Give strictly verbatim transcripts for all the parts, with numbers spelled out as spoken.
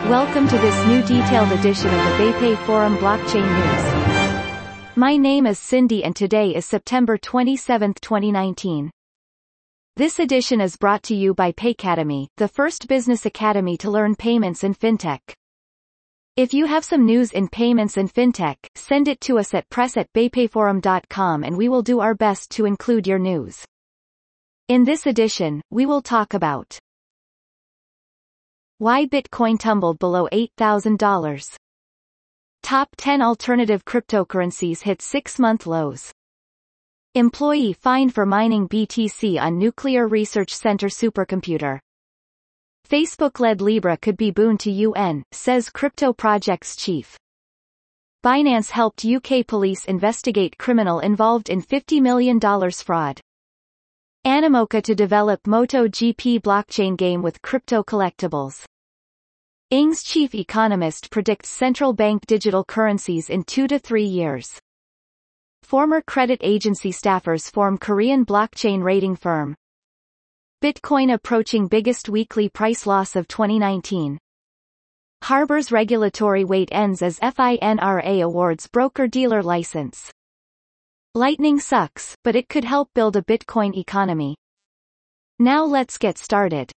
Welcome to this new detailed edition of the BayPay Forum Blockchain News. My name is Cindy and today is September twenty-seventh, twenty nineteen. This edition is brought to you by Paycademy, the first business academy to learn payments and fintech. If you have some news in payments and fintech, send it to us at press at baypayforum dot com and we will do our best to include your news. In this edition, we will talk about why Bitcoin tumbled below eight thousand dollars. Top ten alternative cryptocurrencies hit six-month lows. Employee fined for mining B T C on Nuclear Research Center supercomputer. Facebook-led Libra could be boon to U N, says crypto project's chief. Binance helped U K police investigate criminal involved in fifty million dollars fraud. Animoca to develop MotoGP blockchain game with crypto collectibles. Ing's chief economist predicts central bank digital currencies in two to three years. Former credit agency staffers form Korean blockchain rating firm. Bitcoin approaching biggest weekly price loss of twenty nineteen. Harbor's regulatory wait ends as FINRA awards broker-dealer license. Lightning sucks, but it could help build a Bitcoin economy. Now let's get started.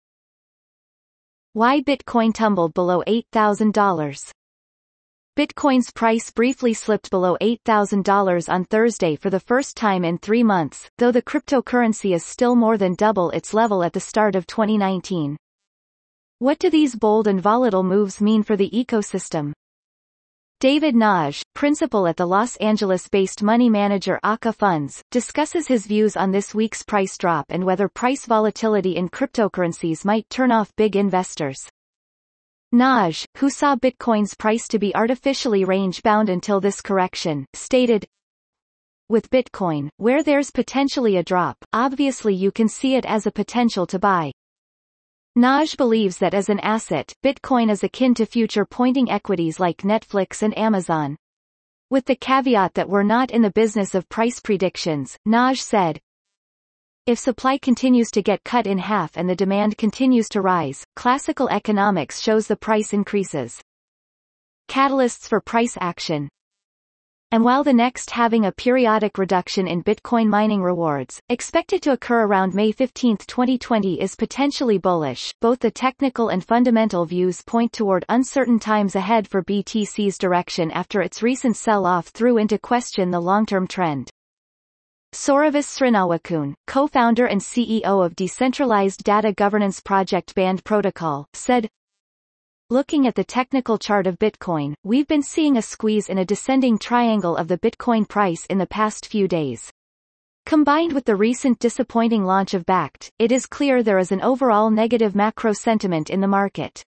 Why Bitcoin tumbled below eight thousand dollars. Bitcoin's price briefly slipped below eight thousand dollars on Thursday for the first time in three months, though the cryptocurrency is still more than double its level at the start of twenty nineteen. What do these bold and volatile moves mean for the ecosystem? David Nagy, principal at the Los Angeles-based money manager Aka Funds, discusses his views on this week's price drop and whether price volatility in cryptocurrencies might turn off big investors. Nagy, who saw Bitcoin's price to be artificially range-bound until this correction, stated, "With Bitcoin, where there's potentially a drop, obviously you can see it as a potential to buy." Nagy believes that as an asset, Bitcoin is akin to future-pointing equities like Netflix and Amazon. With the caveat that we're not in the business of price predictions, Nagy said, "If supply continues to get cut in half and the demand continues to rise, classical economics shows the price increases. Catalysts for price action. And while the next halving a periodic reduction in Bitcoin mining rewards, expected to occur around May fifteenth, twenty twenty is potentially bullish, both the technical and fundamental views point toward uncertain times ahead for B T C's direction after its recent sell-off threw into question the long-term trend." Sauravis Srinawakun, co-founder and C E O of decentralized data governance project Band Protocol, said, "Looking at the technical chart of Bitcoin, we've been seeing a squeeze in a descending triangle of the Bitcoin price in the past few days. Combined with the recent disappointing launch of Bakkt, it is clear there is an overall negative macro sentiment in the market."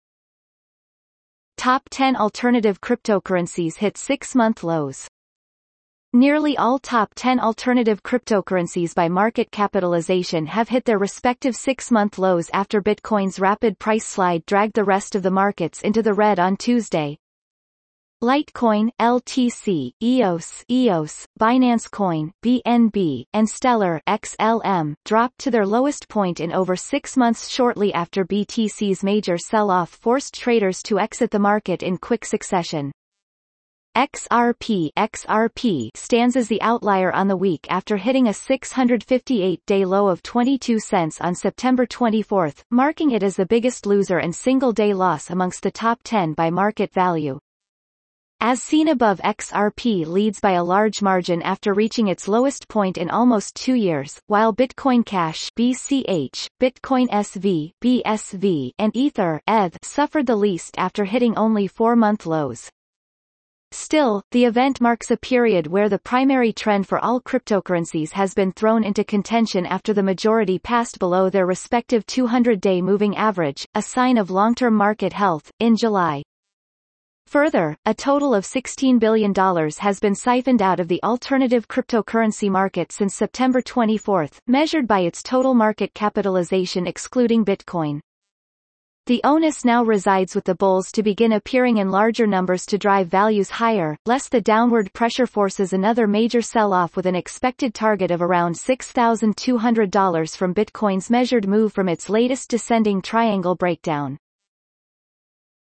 Top ten alternative cryptocurrencies hit six-month lows. Nearly all top ten alternative cryptocurrencies by market capitalization have hit their respective six-month lows after Bitcoin's rapid price slide dragged the rest of the markets into the red on Tuesday. Litecoin, L T C, E O S, E O S, Binance Coin, B N B, and Stellar, X L M, dropped to their lowest point in over six months shortly after B T C's major sell-off forced traders to exit the market in quick succession. X R P X R P stands as the outlier on the week after hitting a six hundred fifty-eight day low of twenty-two cents on September twenty-fourth, marking it as the biggest loser and single-day loss amongst the top ten by market value. As seen above, X R P leads by a large margin after reaching its lowest point in almost two years, while Bitcoin Cash B C H, Bitcoin S V B S V, and Ether E T H suffered the least after hitting only four-month lows. Still, the event marks a period where the primary trend for all cryptocurrencies has been thrown into contention after the majority passed below their respective two hundred day moving average, a sign of long-term market health, in July. Further, a total of sixteen billion dollars has been siphoned out of the alternative cryptocurrency market since September twenty-fourth, measured by its total market capitalization excluding Bitcoin. The onus now resides with the bulls to begin appearing in larger numbers to drive values higher, lest the downward pressure forces another major sell-off with an expected target of around six thousand two hundred dollars from Bitcoin's measured move from its latest descending triangle breakdown.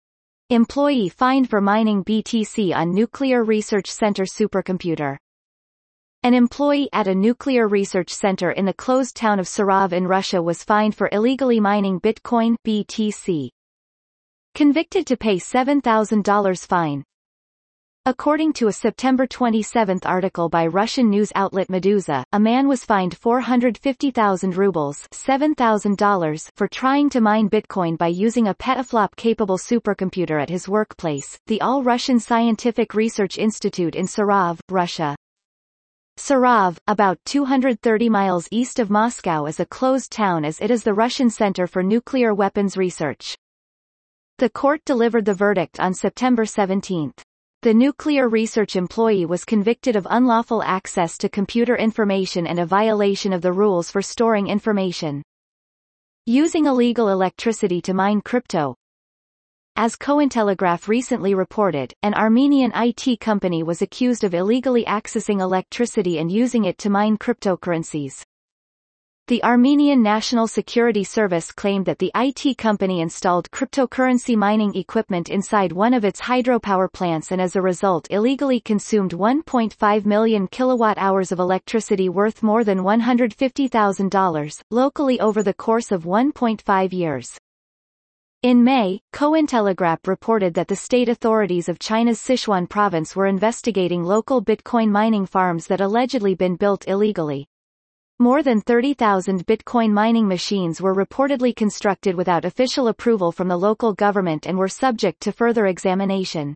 Employee fined for mining B T C on Nuclear Research Center supercomputer. An employee at a nuclear research center in the closed town of Sarov in Russia was fined for illegally mining Bitcoin B T C. Convicted to pay seven thousand dollars fine. According to a September twenty-seventh article by Russian news outlet Meduza, a man was fined four hundred fifty thousand rubles seven thousand dollars for trying to mine Bitcoin by using a petaflop-capable supercomputer at his workplace, the All-Russian Scientific Research Institute in Sarov, Russia. Sarov, about two hundred thirty miles east of Moscow, is a closed town as it is the Russian Center for Nuclear Weapons Research. The court delivered the verdict on September seventeenth. The nuclear research employee was convicted of unlawful access to computer information and a violation of the rules for storing information. Using illegal electricity to mine crypto. As Cointelegraph recently reported, an Armenian I T company was accused of illegally accessing electricity and using it to mine cryptocurrencies. The Armenian National Security Service claimed that the I T company installed cryptocurrency mining equipment inside one of its hydropower plants and as a result illegally consumed one point five million kilowatt-hours of electricity worth more than one hundred fifty thousand dollars, locally over the course of one point five years. In May, Cointelegraph reported that the state authorities of China's Sichuan province were investigating local Bitcoin mining farms that allegedly been built illegally. More than thirty thousand Bitcoin mining machines were reportedly constructed without official approval from the local government and were subject to further examination.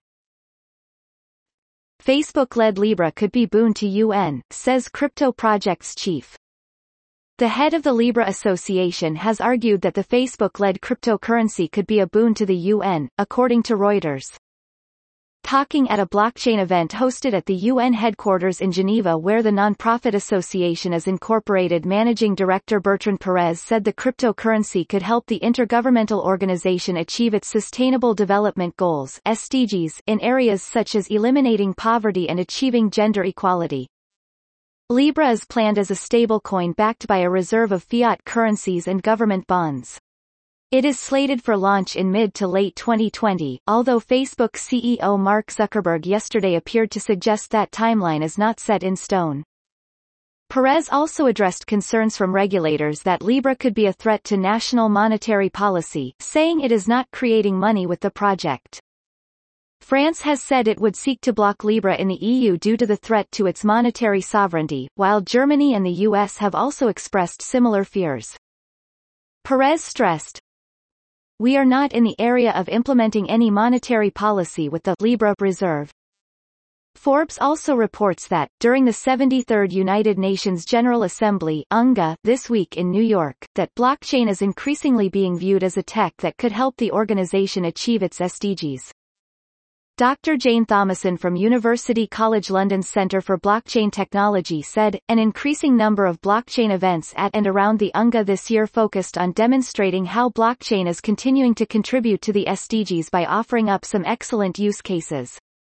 Facebook-led Libra could be boon to U N, says crypto project's chief. The head of the Libra Association has argued that the Facebook-led cryptocurrency could be a boon to the U N, according to Reuters. Talking at a blockchain event hosted at the U N headquarters in Geneva where the nonprofit association is incorporated, Managing Director Bertrand Perez said the cryptocurrency could help the intergovernmental organization achieve its Sustainable Development Goals (S D Gs) in areas such as eliminating poverty and achieving gender equality. Libra is planned as a stablecoin backed by a reserve of fiat currencies and government bonds. It is slated for launch in mid to late twenty twenty, although Facebook C E O Mark Zuckerberg yesterday appeared to suggest that timeline is not set in stone. Perez also addressed concerns from regulators that Libra could be a threat to national monetary policy, saying it is not creating money with the project. France has said it would seek to block Libra in the E U due to the threat to its monetary sovereignty, while Germany and the U S have also expressed similar fears. Perez stressed, "We are not in the area of implementing any monetary policy with the Libra reserve." Forbes also reports that, during the seventy-third United Nations General Assembly U N G A this week in New York, that blockchain is increasingly being viewed as a tech that could help the organization achieve its S D Gs. Doctor Jane Thomason from University College London's Centre for Blockchain Technology said, an increasing number of blockchain events at and around the U N G A this year focused on demonstrating how blockchain is continuing to contribute to the S D Gs by offering up some excellent use cases.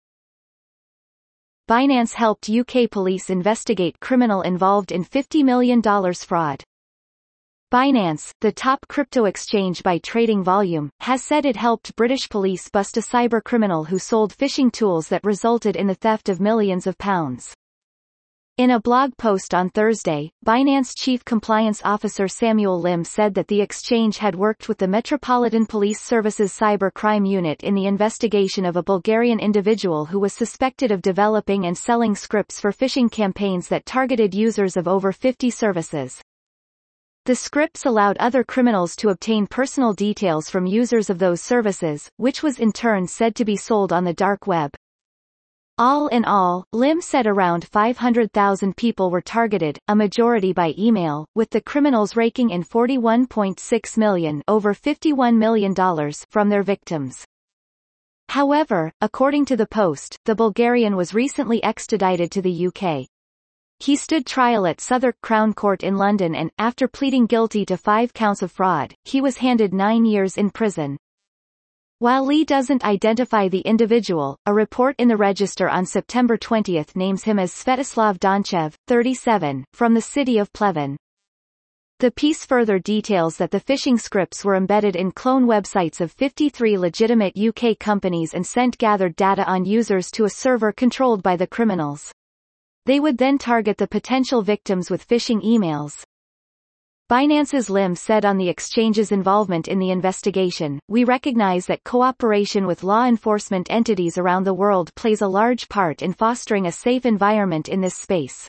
Binance helped U K police investigate criminal involved in fifty million dollars fraud. Binance, the top crypto exchange by trading volume, has said it helped British police bust a cybercriminal who sold phishing tools that resulted in the theft of millions of pounds. In a blog post on Thursday, Binance Chief Compliance Officer Samuel Lim said that the exchange had worked with the Metropolitan Police Service's Cyber Crime Unit in the investigation of a Bulgarian individual who was suspected of developing and selling scripts for phishing campaigns that targeted users of over fifty services. The scripts allowed other criminals to obtain personal details from users of those services, which was in turn said to be sold on the dark web. All in all, Lim said around five hundred thousand people were targeted, a majority by email, with the criminals raking in forty-one point six million over fifty-one million dollars from their victims. However, according to the Post, the Bulgarian was recently extradited to the U K. He stood trial at Southwark Crown Court in London and, after pleading guilty to five counts of fraud, he was handed nine years in prison. While Lee doesn't identify the individual, a report in the Register on September twentieth names him as Svetoslav Donchev, thirty-seven, from the city of Pleven. The piece further details that the phishing scripts were embedded in clone websites of fifty-three legitimate U K companies and sent gathered data on users to a server controlled by the criminals. They would then target the potential victims with phishing emails. Binance's Lim said on the exchange's involvement in the investigation, "We recognize that cooperation with law enforcement entities around the world plays a large part in fostering a safe environment in this space."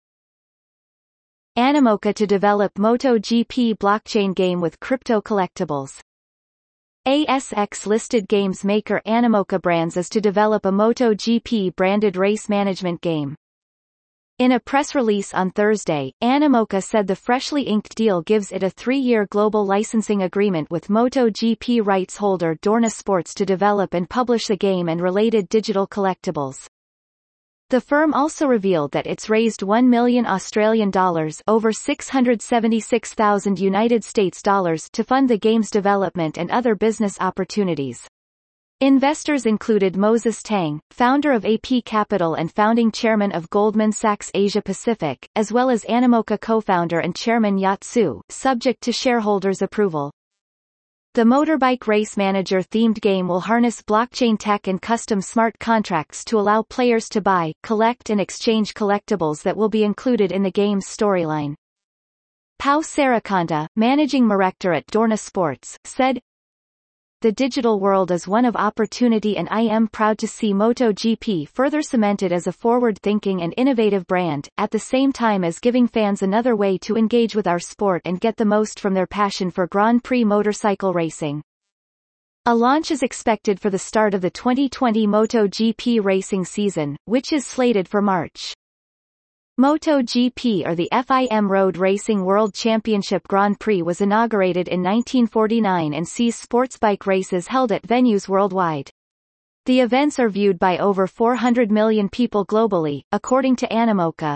Animoca to develop MotoGP blockchain game with crypto collectibles. A S X-listed games maker Animoca Brands is to develop a MotoGP branded race management game. In a press release on Thursday, Animoca said the freshly inked deal gives it a three-year global licensing agreement with MotoGP rights holder Dorna Sports to develop and publish the game and related digital collectibles. The firm also revealed that it's raised one million Australian dollars, over six hundred seventy-six thousand United States dollars, to fund the game's development and other business opportunities. Investors included Moses Tang, founder of A P Capital and founding chairman of Goldman Sachs Asia Pacific, as well as Animoca co-founder and chairman Yat Su, subject to shareholders' approval. The Motorbike Race Manager themed game will harness blockchain tech and custom smart contracts to allow players to buy, collect and exchange collectibles that will be included in the game's storyline. Pau Saracanta, managing director at Dorna Sports, said, "The digital world is one of opportunity and I am proud to see MotoGP further cemented as a forward-thinking and innovative brand, at the same time as giving fans another way to engage with our sport and get the most from their passion for Grand Prix motorcycle racing." A launch is expected for the start of the twenty twenty MotoGP racing season, which is slated for March. MotoGP, or the F I M Road Racing World Championship Grand Prix, was inaugurated in nineteen forty-nine and sees sports bike races held at venues worldwide. The events are viewed by over four hundred million people globally, according to Animoca.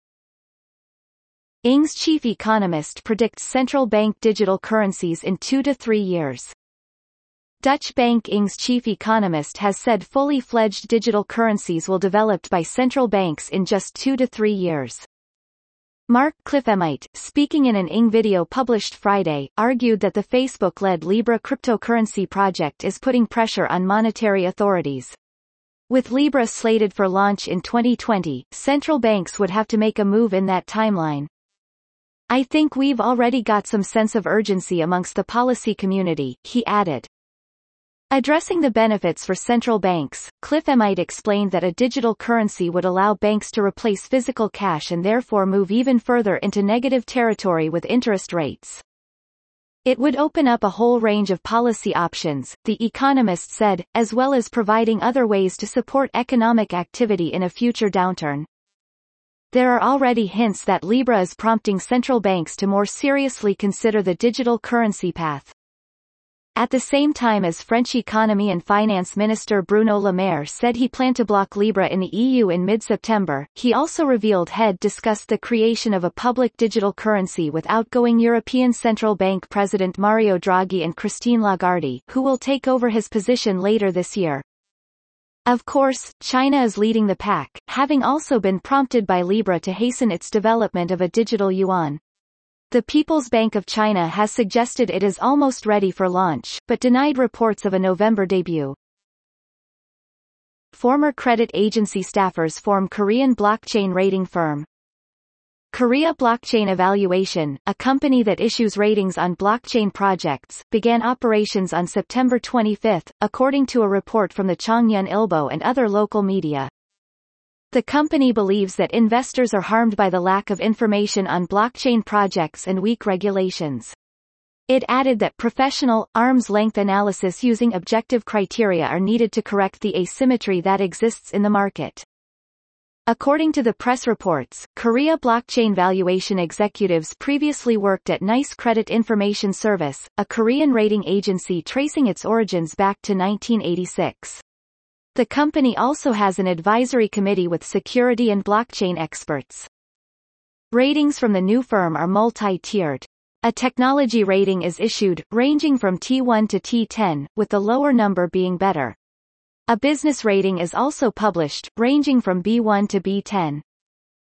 Ing's chief economist predicts central bank digital currencies in two to three years. Dutch bank Ing's chief economist has said fully fledged digital currencies will be developed by central banks in just two to three years. Mark Cliffemite, speaking in an Ing video published Friday, argued that the Facebook-led Libra cryptocurrency project is putting pressure on monetary authorities. With Libra slated for launch in twenty twenty, central banks would have to make a move in that timeline. "I think we've already got some sense of urgency amongst the policy community," he added. Addressing the benefits for central banks, Cliffemite explained that a digital currency would allow banks to replace physical cash and therefore move even further into negative territory with interest rates. It would open up a whole range of policy options, the economist said, as well as providing other ways to support economic activity in a future downturn. There are already hints that Libra is prompting central banks to more seriously consider the digital currency path. At the same time as French Economy and Finance Minister Bruno Le Maire said he planned to block Libra in the E U in mid-September, he also revealed he'd discussed the creation of a public digital currency with outgoing European Central Bank President Mario Draghi and Christine Lagarde, who will take over his position later this year. Of course, China is leading the pack, having also been prompted by Libra to hasten its development of a digital yuan. The People's Bank of China has suggested it is almost ready for launch, but denied reports of a November debut. Former credit agency staffers form Korean blockchain rating firm. Korea Blockchain Evaluation, a company that issues ratings on blockchain projects, began operations on September twenty-fifth, according to a report from the Chongyun Ilbo and other local media. The company believes that investors are harmed by the lack of information on blockchain projects and weak regulations. It added that professional, arm's-length analysis using objective criteria are needed to correct the asymmetry that exists in the market. According to the press reports, Korea Blockchain Valuation executives previously worked at NICE Credit Information Service, a Korean rating agency tracing its origins back to nineteen eighty-six. The company also has an advisory committee with security and blockchain experts. Ratings from the new firm are multi-tiered. A technology rating is issued, ranging from T one to T ten, with the lower number being better. A business rating is also published, ranging from B one to B ten.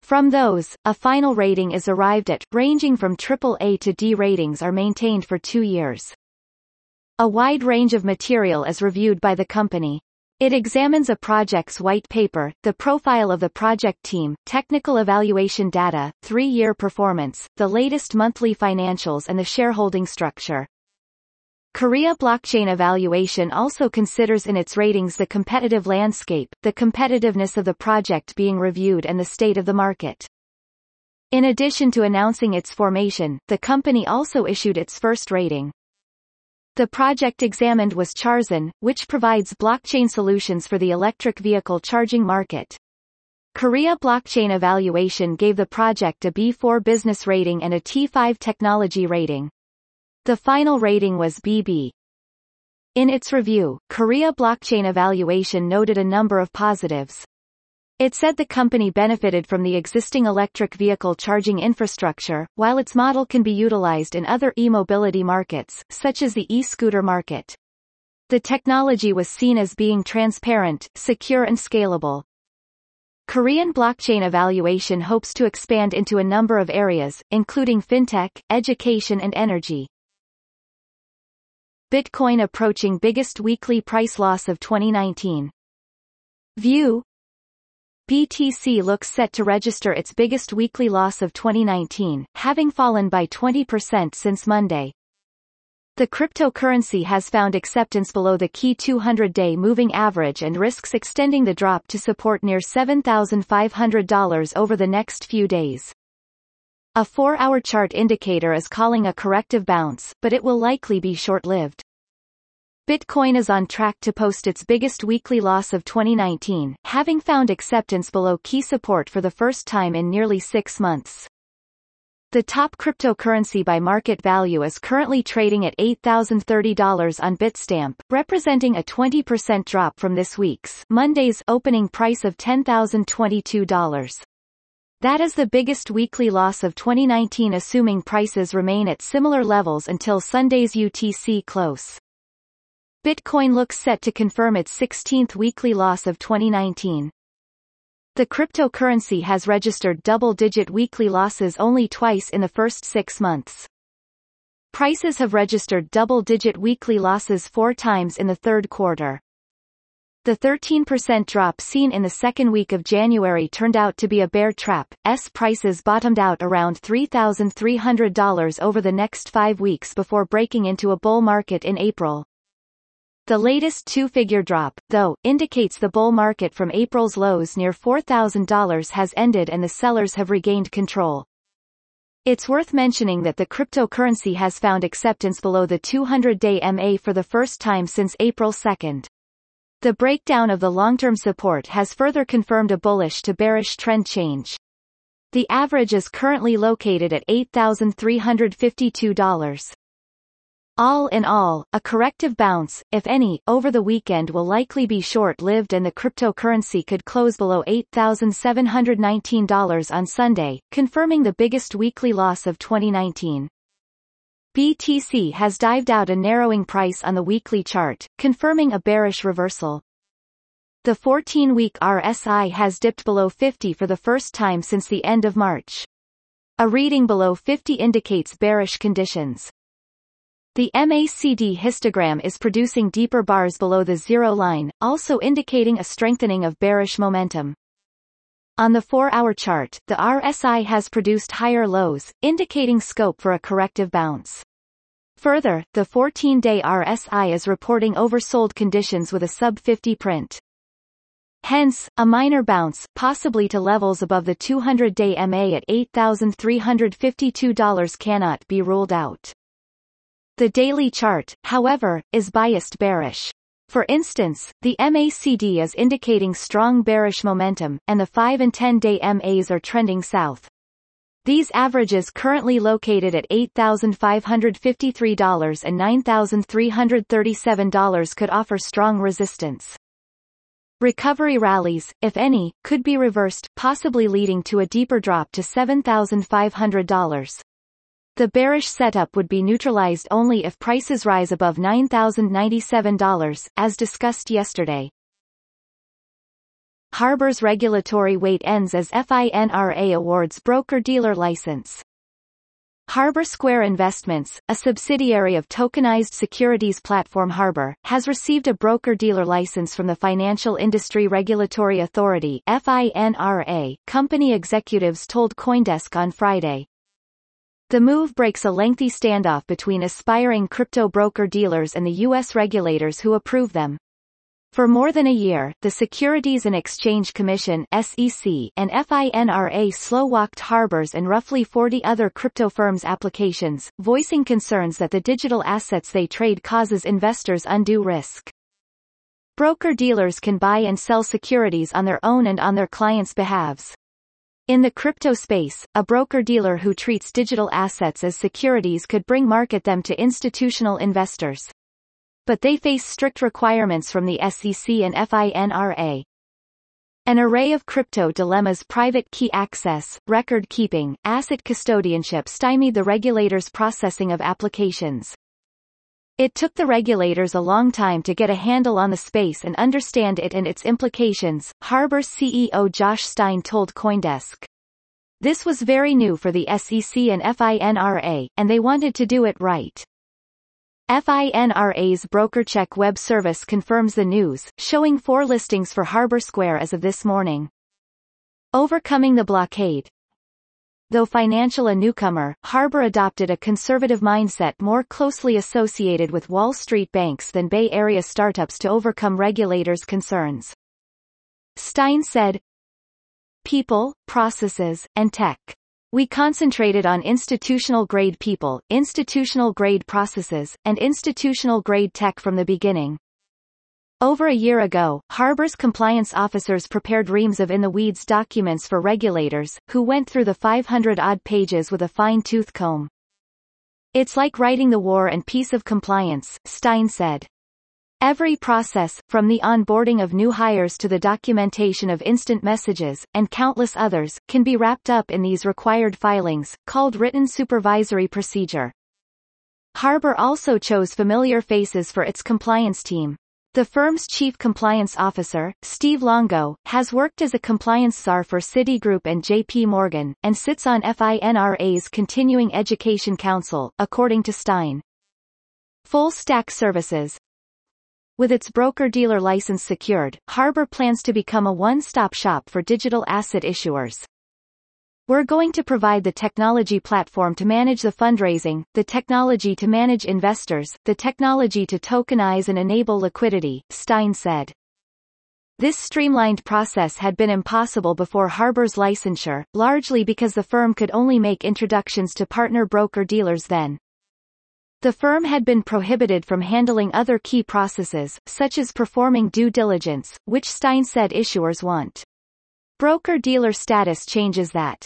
From those, a final rating is arrived at, ranging from triple A to D. Ratings are maintained for two years. A wide range of material is reviewed by the company. It examines a project's white paper, the profile of the project team, technical evaluation data, three-year performance, the latest monthly financials and the shareholding structure. Korea Blockchain Evaluation also considers in its ratings the competitive landscape, the competitiveness of the project being reviewed and the state of the market. In addition to announcing its formation, the company also issued its first rating. The project examined was Charzan, which provides blockchain solutions for the electric vehicle charging market. Korea Blockchain Evaluation gave the project a B four business rating and a T five technology rating. The final rating was B B. In its review, Korea Blockchain Evaluation noted a number of positives. It said the company benefited from the existing electric vehicle charging infrastructure, while its model can be utilized in other e-mobility markets, such as the e-scooter market. The technology was seen as being transparent, secure and scalable. Korean Blockchain Evaluation hopes to expand into a number of areas, including fintech, education and energy. Bitcoin approaching biggest weekly price loss of twenty nineteen. View. B T C looks set to register its biggest weekly loss of twenty nineteen, having fallen by twenty percent since Monday. The cryptocurrency has found acceptance below the key two hundred day moving average and risks extending the drop to support near seven thousand five hundred dollars over the next few days. A four-hour chart indicator is calling a corrective bounce, but it will likely be short-lived. Bitcoin is on track to post its biggest weekly loss of twenty nineteen, having found acceptance below key support for the first time in nearly six months. The top cryptocurrency by market value is currently trading at eight thousand thirty dollars on Bitstamp, representing a twenty percent drop from this week's Monday's opening price of ten thousand twenty-two dollars. That is the biggest weekly loss of twenty nineteen, assuming prices remain at similar levels until Sunday's U T C close. Bitcoin looks set to confirm its sixteenth weekly loss of twenty nineteen. The cryptocurrency has registered double-digit weekly losses only twice in the first six months. Prices have registered double-digit weekly losses four times in the third quarter. The thirteen percent drop seen in the second week of January turned out to be a bear trap. S prices bottomed out around three thousand three hundred dollars over the next five weeks before breaking into a bull market in April. The latest two-figure drop, though, indicates the bull market from April's lows near four thousand dollars has ended and the sellers have regained control. It's worth mentioning that the cryptocurrency has found acceptance below the two hundred day M A for the first time since April second. The breakdown of the long-term support has further confirmed a bullish to bearish trend change. The average is currently located at eight thousand three hundred fifty-two dollars. All in all, a corrective bounce, if any, over the weekend will likely be short-lived and the cryptocurrency could close below eight thousand seven hundred nineteen dollars on Sunday, confirming the biggest weekly loss of twenty nineteen. B T C has dived out a narrowing price on the weekly chart, confirming a bearish reversal. The fourteen-week R S I has dipped below fifty for the first time since the end of March. A reading below fifty indicates bearish conditions. The M A C D histogram is producing deeper bars below the zero line, also indicating a strengthening of bearish momentum. On the four-hour chart, the R S I has produced higher lows, indicating scope for a corrective bounce. Further, the fourteen-day R S I is reporting oversold conditions with a sub fifty print. Hence, a minor bounce, possibly to levels above the two hundred day M A at eight thousand three hundred fifty-two dollars cannot be ruled out. The daily chart, however, is biased bearish. For instance, the M A C D is indicating strong bearish momentum, and the five and ten day M As are trending south. These averages currently located at eight thousand five hundred fifty-three dollars and nine thousand three hundred thirty-seven dollars could offer strong resistance. Recovery rallies, if any, could be reversed, possibly leading to a deeper drop to seven thousand five hundred dollars. The bearish setup would be neutralized only if prices rise above nine thousand ninety-seven dollars, as discussed yesterday. Harbor's regulatory wait ends as FINRA awards broker-dealer license. Harbor Square Investments, a subsidiary of tokenized securities platform Harbor, has received a broker-dealer license from the Financial Industry Regulatory Authority (FINRA), company executives told CoinDesk on Friday. The move breaks a lengthy standoff between aspiring crypto broker-dealers and the U S regulators who approve them. For more than a year, the Securities and Exchange Commission (S E C) and FINRA slow-walked Harbor's and roughly forty other crypto firms' applications, voicing concerns that the digital assets they trade causes investors undue risk. Broker-dealers can buy and sell securities on their own and on their clients' behalves. In the crypto space, a broker-dealer who treats digital assets as securities could bring market them to institutional investors. But they face strict requirements from the S E C and FINRA. An array of crypto dilemmas: private key access, record keeping, asset custodianship stymied the regulators' processing of applications. It took the regulators a long time to get a handle on the space and understand it and its implications, Harbor C E O Josh Stein told CoinDesk. This was very new for the S E C and FINRA, and they wanted to do it right. FINRA's BrokerCheck web service confirms the news, showing four listings for Harbor Square as of this morning. Overcoming the blockade. Though financial a newcomer, Harbor adopted a conservative mindset more closely associated with Wall Street banks than Bay Area startups to overcome regulators' concerns. Stein said, "People, processes, and tech. We concentrated on institutional-grade people, institutional-grade processes, and institutional-grade tech from the beginning." Over a year ago, Harbor's compliance officers prepared reams of in-the-weeds documents for regulators, who went through the five hundred odd pages with a fine-tooth comb. "It's like writing the War and Peace of compliance," Stein said. Every process, from the onboarding of new hires to the documentation of instant messages, and countless others, can be wrapped up in these required filings, called written supervisory procedure. Harbor also chose familiar faces for its compliance team. The firm's chief compliance officer, Steve Longo, has worked as a compliance czar for Citigroup and J P Morgan, and sits on FINRA's Continuing Education Council, according to Stein. Full-stack services. With its broker-dealer license secured, Harbor plans to become a one-stop shop for digital asset issuers. "We're going to provide the technology platform to manage the fundraising, the technology to manage investors, the technology to tokenize and enable liquidity," Stein said. This streamlined process had been impossible before Harbor's licensure, largely because the firm could only make introductions to partner broker-dealers then. The firm had been prohibited from handling other key processes, such as performing due diligence, which Stein said issuers want. Broker-dealer status changes that.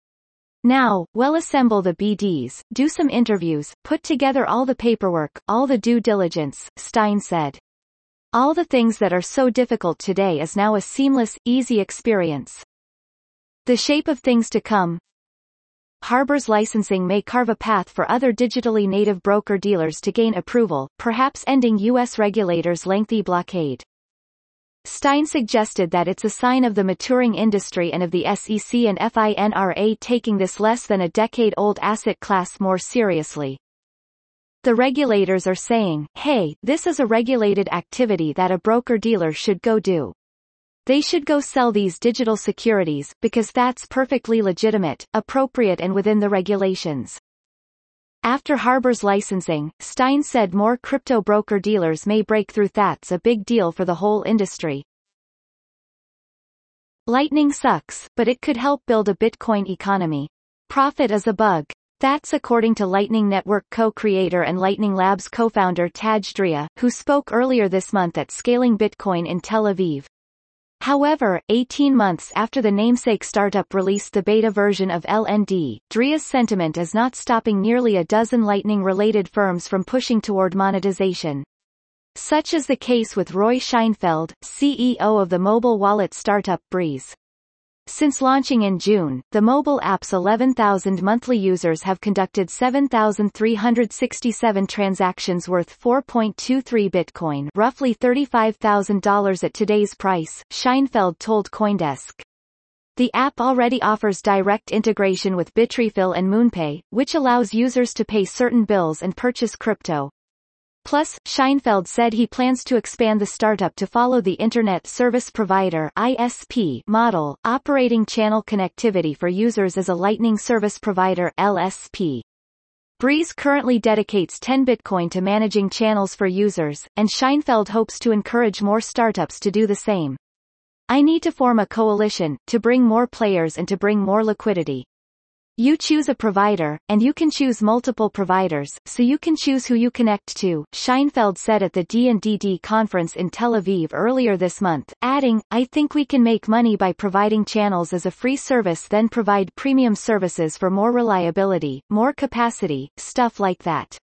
Now, well, assemble the B Ds, do some interviews, put together all the paperwork, all the due diligence, Stein said. All the things that are so difficult today is now a seamless, easy experience. The shape of things to come. Harbor's licensing may carve a path for other digitally native broker-dealers to gain approval, perhaps ending U S regulators' lengthy blockade. Stein suggested that it's a sign of the maturing industry and of the S E C and FINRA taking this less than a decade-old asset class more seriously. The regulators are saying, hey, this is a regulated activity that a broker-dealer should go do. They should go sell these digital securities, because that's perfectly legitimate, appropriate and within the regulations. After Harbor's licensing, Stein said more crypto broker-dealers may break through. That's a big deal for the whole industry. Lightning sucks, but it could help build a Bitcoin economy. Profit is a bug. That's according to Lightning Network co-creator and Lightning Labs co-founder Taj Dria, who spoke earlier this month at Scaling Bitcoin in Tel Aviv. However, eighteen months after the namesake startup released the beta version of L N D, Dria's sentiment is not stopping nearly a dozen Lightning-related firms from pushing toward monetization. Such is the case with Roy Scheinfeld, C E O of the mobile wallet startup Breeze. Since launching in June, the mobile app's eleven thousand monthly users have conducted seven thousand three hundred sixty-seven transactions worth four point two three Bitcoin, roughly thirty-five thousand dollars at today's price, Scheinfeld told CoinDesk. The app already offers direct integration with Bitrefill and MoonPay, which allows users to pay certain bills and purchase crypto. Plus, Scheinfeld said he plans to expand the startup to follow the Internet Service Provider (I S P) model, operating channel connectivity for users as a Lightning Service Provider (L S P). Breeze currently dedicates ten Bitcoin to managing channels for users, and Scheinfeld hopes to encourage more startups to do the same. I need to form a coalition, to bring more players and to bring more liquidity. You choose a provider, and you can choose multiple providers, so you can choose who you connect to, Scheinfeld said at the D and D D conference in Tel Aviv earlier this month, adding, I think we can make money by providing channels as a free service, then provide premium services for more reliability, more capacity, stuff like that.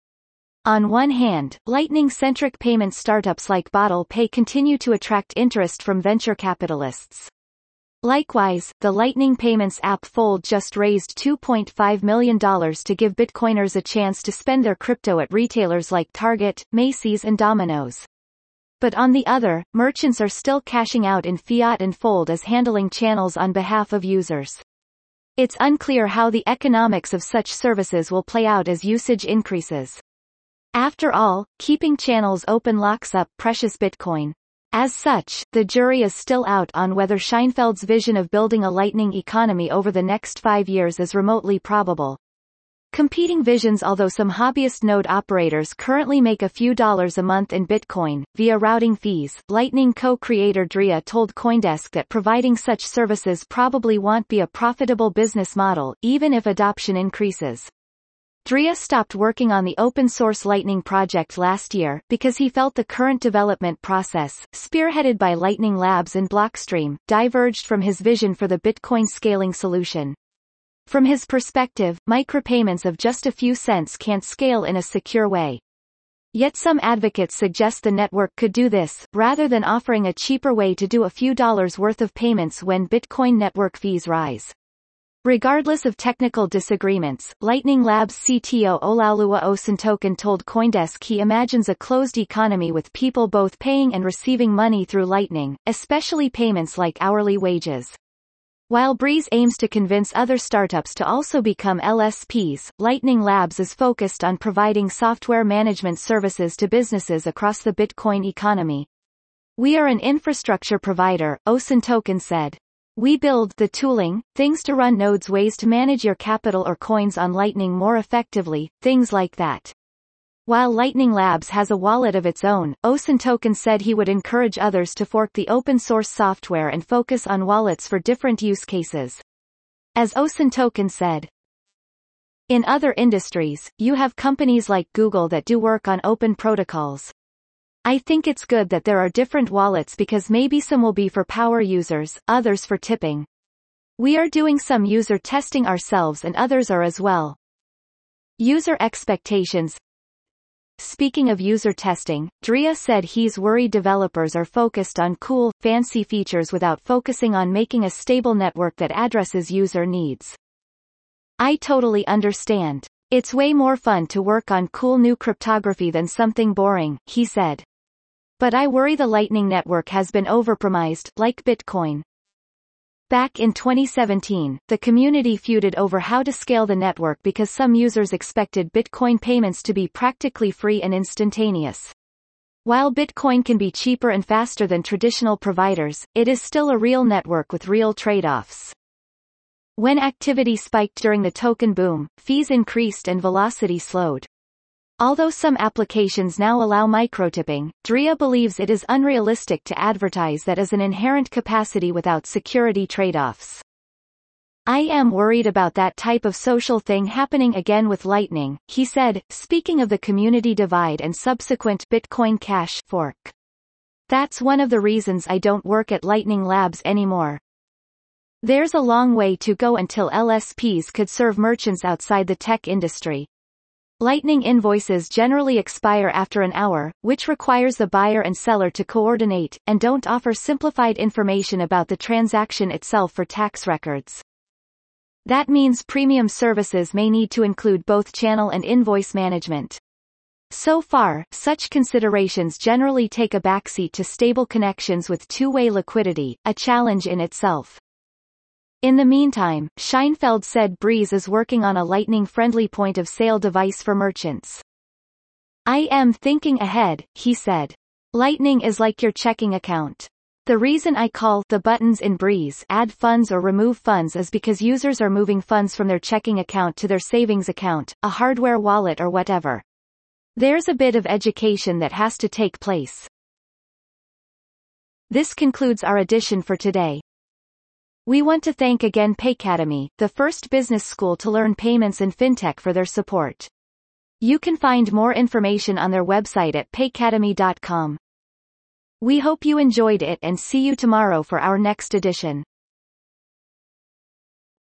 On one hand, Lightning-centric payment startups like Bottle Pay continue to attract interest from venture capitalists. Likewise, the Lightning Payments app Fold just raised two point five million dollars to give Bitcoiners a chance to spend their crypto at retailers like Target, Macy's and Domino's. But on the other, merchants are still cashing out in fiat and Fold is handling channels on behalf of users. It's unclear how the economics of such services will play out as usage increases. After all, keeping channels open locks up precious Bitcoin. As such, the jury is still out on whether Scheinfeld's vision of building a Lightning economy over the next five years is remotely probable. Competing visions. Although some hobbyist node operators currently make a few dollars a month in Bitcoin, via routing fees, Lightning co-creator Drea told CoinDesk that providing such services probably won't be a profitable business model, even if adoption increases. Drea stopped working on the open-source Lightning project last year, because he felt the current development process, spearheaded by Lightning Labs and Blockstream, diverged from his vision for the Bitcoin scaling solution. From his perspective, micropayments of just a few cents can't scale in a secure way. Yet some advocates suggest the network could do this, rather than offering a cheaper way to do a few dollars worth of payments when Bitcoin network fees rise. Regardless of technical disagreements, Lightning Labs C T O Olaoluwa Osuntoken told CoinDesk he imagines a closed economy with people both paying and receiving money through Lightning, especially payments like hourly wages. While Breeze aims to convince other startups to also become L S Ps, Lightning Labs is focused on providing software management services to businesses across the Bitcoin economy. We are an infrastructure provider, Osuntoken said. We build the tooling, things to run nodes, ways to manage your capital or coins on Lightning more effectively, things like that. While Lightning Labs has a wallet of its own, Osuntoken said he would encourage others to fork the open-source software and focus on wallets for different use cases. As Osuntoken said, in other industries, you have companies like Google that do work on open protocols. I think it's good that there are different wallets because maybe some will be for power users, others for tipping. We are doing some user testing ourselves and others are as well. User expectations. Speaking of user testing, Drea said he's worried developers are focused on cool, fancy features without focusing on making a stable network that addresses user needs. I totally understand. It's way more fun to work on cool new cryptography than something boring, he said. But I worry the Lightning Network has been overpromised, like Bitcoin. Back in twenty seventeen, the community feuded over how to scale the network because some users expected Bitcoin payments to be practically free and instantaneous. While Bitcoin can be cheaper and faster than traditional providers, it is still a real network with real trade-offs. When activity spiked during the token boom, fees increased and velocity slowed. Although some applications now allow microtipping, Drea believes it is unrealistic to advertise that as an inherent capacity without security trade-offs. I am worried about that type of social thing happening again with Lightning, he said, speaking of the community divide and subsequent Bitcoin Cash fork. That's one of the reasons I don't work at Lightning Labs anymore. There's a long way to go until L S Ps could serve merchants outside the tech industry. Lightning invoices generally expire after an hour, which requires the buyer and seller to coordinate, and don't offer simplified information about the transaction itself for tax records. That means premium services may need to include both channel and invoice management. So far, such considerations generally take a backseat to stable connections with two-way liquidity, a challenge in itself. In the meantime, Scheinfeld said Breeze is working on a Lightning-friendly point-of-sale device for merchants. "I am thinking ahead," he said. "Lightning is like your checking account. The reason I call the buttons in Breeze add funds or remove funds is because users are moving funds from their checking account to their savings account, a hardware wallet or whatever. There's a bit of education that has to take place." This concludes our edition for today. We want to thank again Paycademy, the first business school to learn payments and fintech, for their support. You can find more information on their website at paycademy dot com. We hope you enjoyed it and see you tomorrow for our next edition.